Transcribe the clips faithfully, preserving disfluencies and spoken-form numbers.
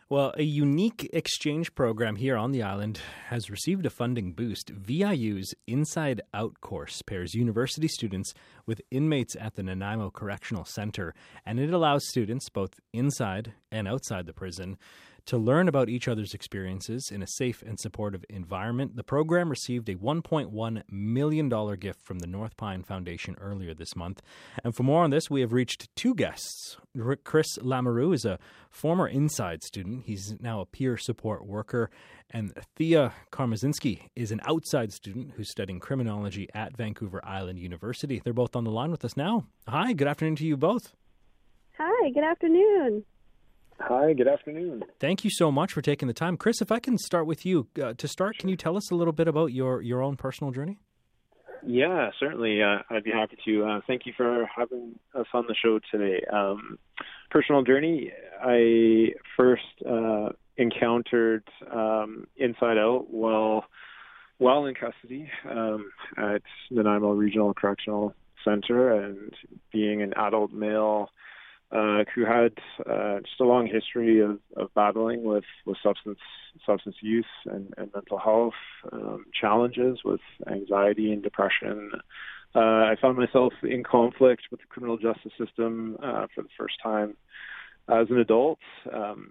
Well, a unique exchange program here on the island has received a funding boost. V I U's Inside Out course pairs university students with inmates at the Nanaimo Correctional Center, and it allows students, both inside and outside the prison, to learn about each other's experiences in a safe and supportive environment. The program received a one point one million dollars gift from the North Pine Foundation earlier this month. And for more on this, we have reached two guests. Chris Lamoureux is a former Inside student. He's now a peer support worker. And Thea Karmazinski is an outside student who's studying criminology at Vancouver Island University. They're both on the line with us now. Hi, good afternoon to you both. Hi, good afternoon. Hi, good afternoon. Thank you so much for taking the time. Chris, if I can start with you. Uh, to start, can you tell us a little bit about your, your own personal journey? Yeah, certainly. Uh, I'd be happy to. Uh, thank you for having us on the show today. Um, personal journey, I first uh, encountered um, Inside Out while, while in custody um, at Nanaimo Regional Correctional Center, and being an adult male Uh, who had uh, just a long history of, of battling with, with substance substance use and, and mental health um, challenges, with anxiety and depression. Uh, I found myself in conflict with the criminal justice system uh, for the first time as an adult, um,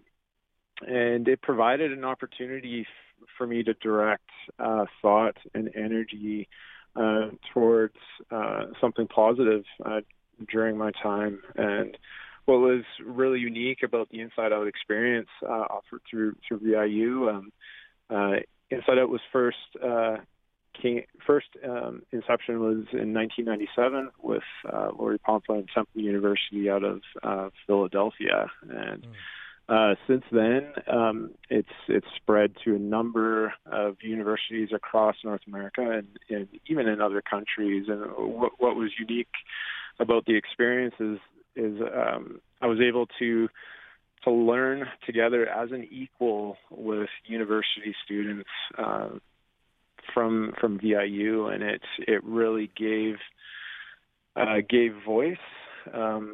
and it provided an opportunity f- for me to direct uh, thought and energy uh, towards uh, something positive uh, during my time. And what was really unique about the Inside Out experience uh, offered through through V I U, um, uh, Inside Out was first uh, came, first um, inception was in nineteen ninety-seven with uh, Lori Pompa and Temple University out of uh, Philadelphia, and mm. uh, since then um, it's it's spread to a number of universities across North America and, and even in other countries. And what, what was unique about the experience is is um, I was able to to learn together as an equal with university students uh, from from V I U, and it it really gave uh, gave voice um,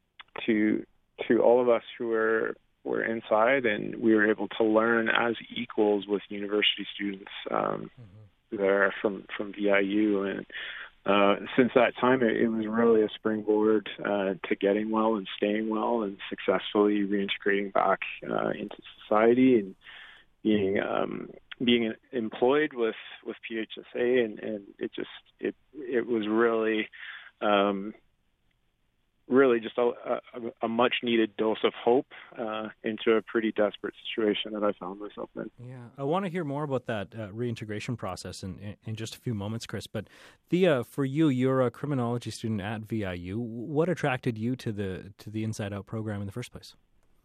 to to all of us who were were inside, and we were able to learn as equals with university students um, mm-hmm. there from from V I U. And Uh, since that time, it, it was really a springboard uh, to getting well and staying well and successfully reintegrating back uh, into society and being um, being employed with, with P H S A, and, and it just it it was really um, really just a, a, a much needed dose of hope uh, into a pretty desperate situation that I found myself in. Yeah, I want to hear more about that uh, reintegration process in, in, in just a few moments, Chris. But Thea, for you, you're a criminology student at V I U. What attracted you to the to the Inside Out program in the first place?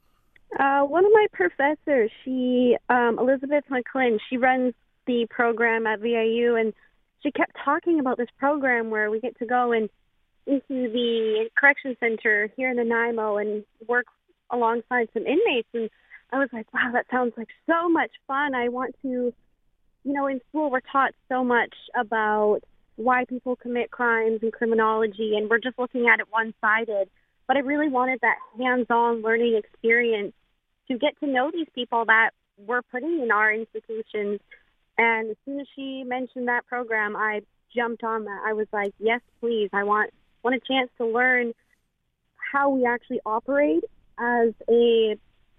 Uh, one of my professors, she um, Elizabeth McClin, she runs the program at V I U, and she kept talking about this program where we get to go and into the correction center here in Nanaimo and work alongside some inmates. And I was like, wow, that sounds like so much fun. I want to, you know, in school we're taught so much about why people commit crimes and criminology, and we're just looking at it one-sided. But I really wanted that hands-on learning experience to get to know these people that we're putting in our institutions. And as soon as she mentioned that program, I jumped on that. I was like, yes, please. I want want a chance to learn how we actually operate as a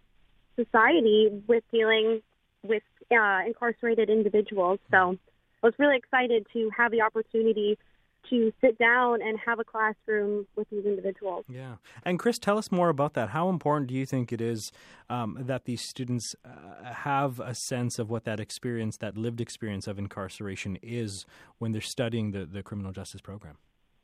society with dealing with uh, incarcerated individuals. So I was really excited to have the opportunity to sit down and have a classroom with these individuals. Yeah. And Chris, tell us more about that. How important do you think it is um, that these students uh, have a sense of what that experience, that lived experience of incarceration is when they're studying the, the criminal justice program?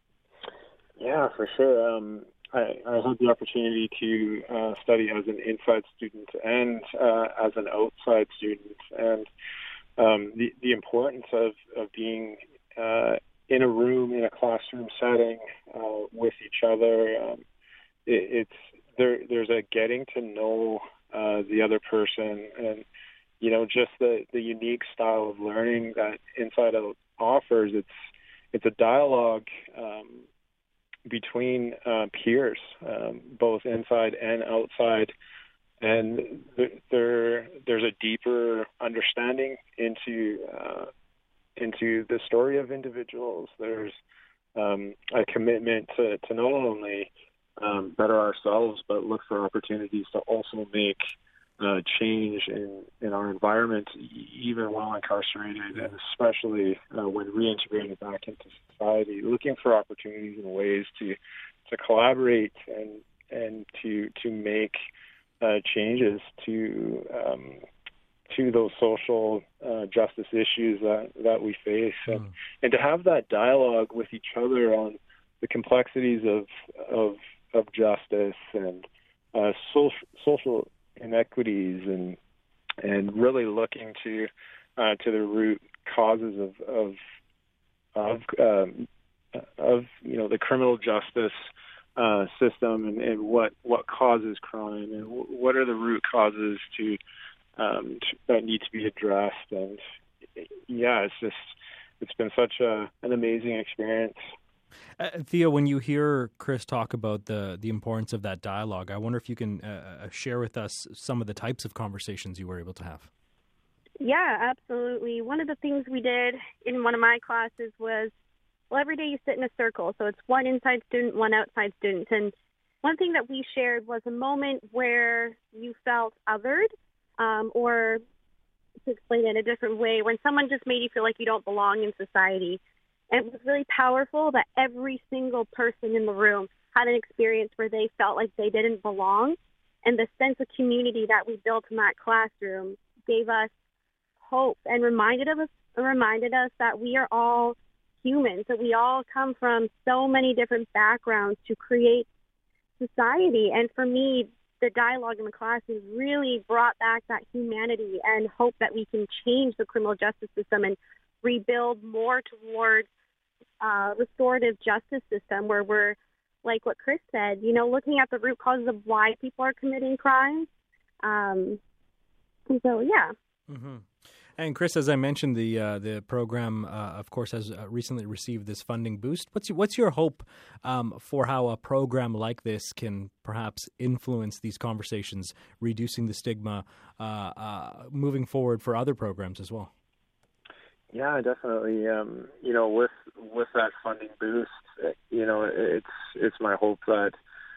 Yeah, for sure. Um, I, I had the opportunity to uh, study as an inside student and uh, as an outside student, and um, the the importance of, of being uh, in a room, in a classroom setting uh, with each other. Um, it, it's there. There's a getting to know uh, the other person, and you know, just the, the unique style of learning that Inside Out offers. It's it's a dialogue Um, between uh, peers, um, both inside and outside, and there deeper understanding into uh, into the story of individuals. There's um, a commitment to, to not only um, better ourselves, but look for opportunities to also make uh, change in, in our environment, even while incarcerated, and especially uh, when reintegrated back into society, looking for opportunities and ways to to collaborate and and to to make uh, changes to um, to those social uh, justice issues that, that we face, and, mm. and to have that dialogue with each other on the complexities of of, of justice and uh, social social inequities, and and really looking to uh, to the root causes of of of, um, of you know the criminal justice uh, system, and, and what what causes crime, and w- what are the root causes to Um, that need to be addressed. And yeah, it's just it's been such a, an amazing experience. Uh, Thea, when you hear Chris talk about the the importance of that dialogue, I wonder if you can uh, share with us some of the types of conversations you were able to have. Yeah, absolutely. One of the things we did in one of my classes was, well, every day you sit in a circle. So it's one inside student, one outside student. And one thing that we shared was a moment where you felt othered. Um, or to explain it in a different way, when someone just made you feel like you don't belong in society. And it was really powerful that every single person in the room had an experience where they felt like they didn't belong. And the sense of community that we built in that classroom gave us hope and reminded of us, reminded us that we are all humans, that we all come from so many different backgrounds to create society. And for me, the dialogue in the classes really brought back that humanity and hope that we can change the criminal justice system and rebuild more towards uh, restorative justice system, where we're, like what Chris said, you know, looking at the root causes of why people are committing crimes. Um, and so, yeah. Mm-hmm. And Chris, as I mentioned, the uh, the program, uh, of course, has uh, recently received this funding boost. What's your, what's your hope um, for how a program like this can perhaps influence these conversations, reducing the stigma, uh, uh, moving forward for other programs as well? Yeah, definitely. Um, you know, with with that funding boost, you know, it's it's my hope that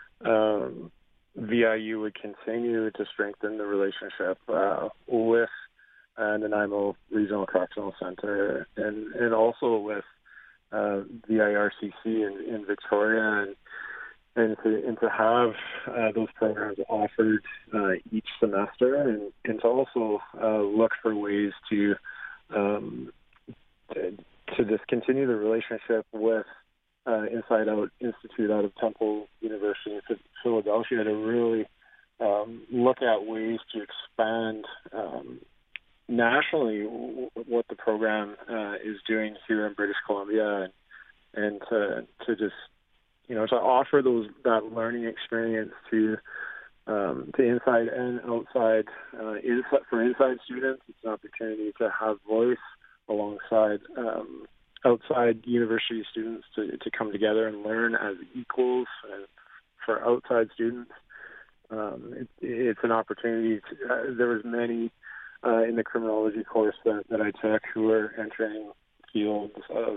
um, V I U would continue to strengthen the relationship uh, with Uh, Nanaimo Regional Correctional Center, and, and also with uh, V I R C C in, in Victoria, and and to and to have uh, those programs offered uh, each semester, and, and to also uh, look for ways to, um, to to just continue the relationship with uh, Inside Out Institute out of Temple University in Philadelphia, to really um, look at ways to expand Um, nationally what the program uh, is doing here in British Columbia, and, and to to just you know to offer those that learning experience to um, to inside and outside uh, inside, for inside students. It's an opportunity to have voice alongside um, outside university students to to come together and learn as equals. And for outside students, um, it, it's an opportunity. To, uh, there was many. Uh, in the criminology course that, that I took, who are entering fields of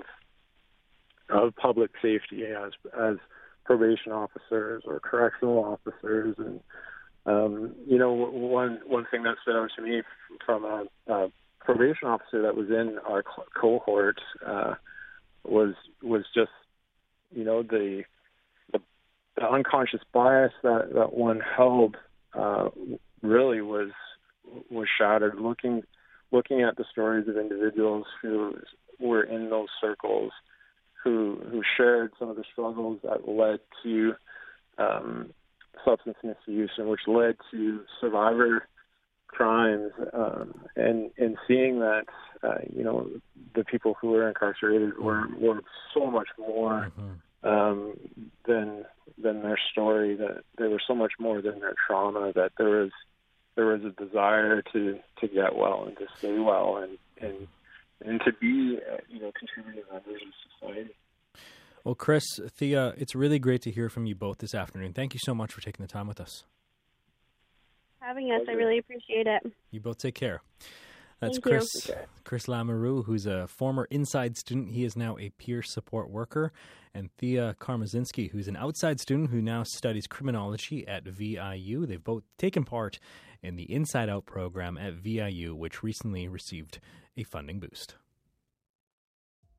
of public safety as as probation officers or correctional officers, and um, you know, one one thing that stood out to me from a, a probation officer that was in our cohort uh, was was just you know the the, the unconscious bias that that one held uh, really was. was shattered, looking looking at the stories of individuals who were in those circles, who who shared some of the struggles that led to um, substance misuse, and which led to survivor crimes, um, and and seeing that uh, you know the people who were incarcerated were were so much more mm-hmm. um, than than their story, that there was so much more than their trauma, that there was there was a desire to, to get well and to stay well, and and, and to be uh, you know contributing members of society. Well, Chris, Thea, it's really great to hear from you both this afternoon. Thank you so much for taking the time with us. having us. Pleasure. I really appreciate it. You both take care. That's Thank Chris Okay. Chris Lamoureux, who's a former inside student. He is now a peer support worker. And Thea Karmazinski, who's an outside student who now studies criminology at V I U. They've both taken part in the Inside Out program at V I U, which recently received a funding boost.